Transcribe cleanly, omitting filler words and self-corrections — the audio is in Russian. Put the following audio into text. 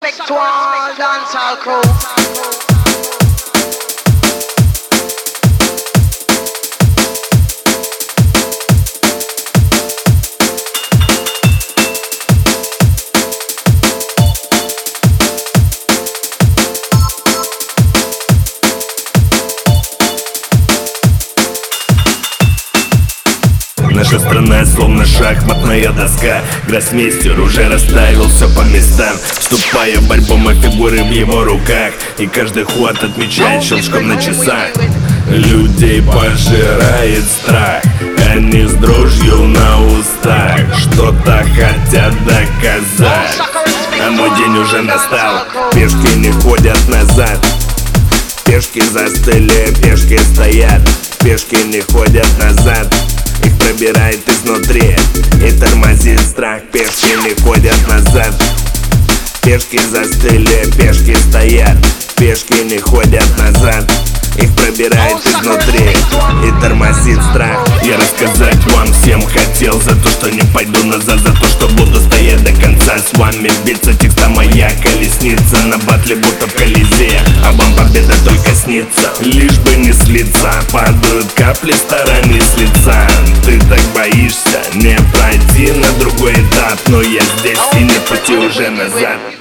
respect to all dancehall crew. Наша страна словно шахматная доска. Гроссмейстер уже расставил все по местам, вступая в борьбу, мы фигуры в его руках. И каждый ход отмечает щелчком на часах. Людей пожирает страх, они с дрожью на устах что-то хотят доказать. А мой день уже настал, пешки не ходят назад. Пешки застыли, пешки стоят, пешки не ходят назад. Их пробирает изнутри и тормозит страх. Пешки не ходят назад. Пешки застыли, пешки стоят, пешки не ходят назад. Их пробирает изнутри и тормозит страх. Я рассказать вам всем хотел за то, что не пойду назад, за то, что буду стоять до конца. С вами биться, текста моя колесница на батле будто в Колизее, а вам победа только снится. Лишь бы не слиться, падают капли стороны с лица. Ты так боишься не пройти на другой этап, но я здесь и нет пути уже назад.